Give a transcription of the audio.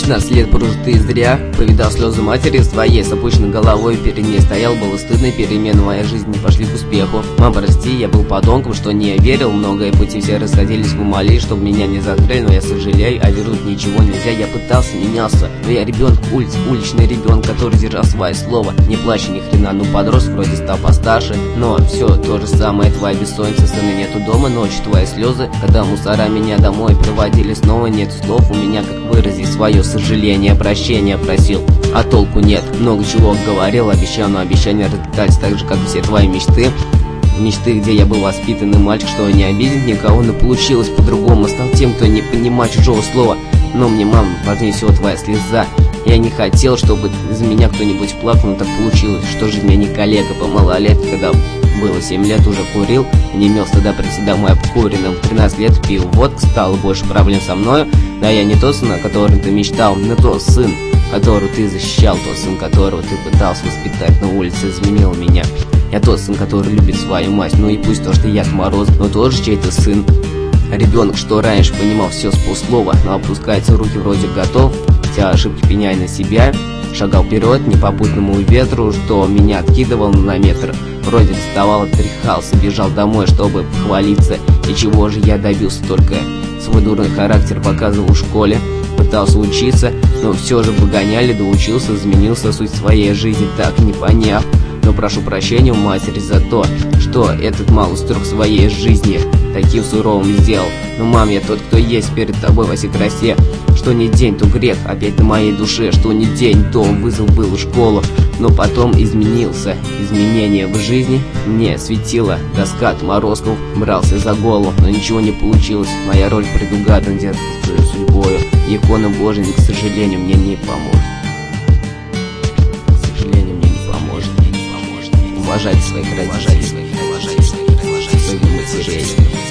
16 лет прожитые зря, повидал слезы матери своей, с опущенной головой перед ней стоял, было стыдно, перемены в моей жизни не пошли к успеху. Мам, прости, я был подонком, что не верил, многое пути все расходились в умолей, чтобы меня не закрыли, но я сожалею, а вернуть ничего нельзя, я пытался, менялся, но я ребенок улиц, уличный ребенок, который держал свое слово, не плачь ни хрена, ну подрос, вроде стал постарше, но все то же самое, твоя бессонница, сына нету дома, ночью твои слезы, когда мусора меня домой проводили, снова нет слов у меня, как выразить свое сожаление, прощения просил, а толку нет. Много чего говорил, обещал, но обещания разлетались так же, как и все твои мечты. Мечты, где я был воспитанный мальчик, что не обидеть никого, но получилось по-другому. Стал тем, кто не понимает чужого слова. Но мне, мама, важнее всего твоя слеза. Я не хотел, чтобы из-за меня кто-нибудь плакал, но так получилось, что жизнь меня не коллега. По малолетке, когда было 7 лет, уже курил, не имел стыда прийти домой обкуренным. В 13 лет пил водку, стало больше проблем со мною. Да я не тот сын, о котором ты мечтал, но тот сын, которого ты защищал, тот сын, которого ты пытался воспитать на улице, изменил меня. Я тот сын, который любит свою мать, ну и пусть то, что я Мороз, но тоже чей-то сын. Ребенок, что раньше понимал все с полслова, но опускается руки вроде готов, хотя ошибки пеняя на себя, шагал вперед не попутному ветру, что меня откидывал на метр. Вроде вставал, отряхался, бежал домой, чтобы похвалиться. И чего же я добился, только свой дурный характер показывал в школе. Пытался учиться, но все же погоняли, доучился, изменился суть своей жизни, так не поняв. Но прошу прощения у матери за то, что этот малый строк своей жизни таким суровым сделал. Но, мам, я тот, кто есть перед тобой во всей красе. Что ни день, то грех опять на моей душе. Что ни день, то вызов был в школу. Но потом изменился. Изменения в жизни мне светила доска отморозков. Брался за голову, но ничего не получилось. Моя роль предугадана судьбою. Икона Божия, к сожалению, мне не поможет. К сожалению, мне не поможет. Уважайте своих родителей, своих матерей.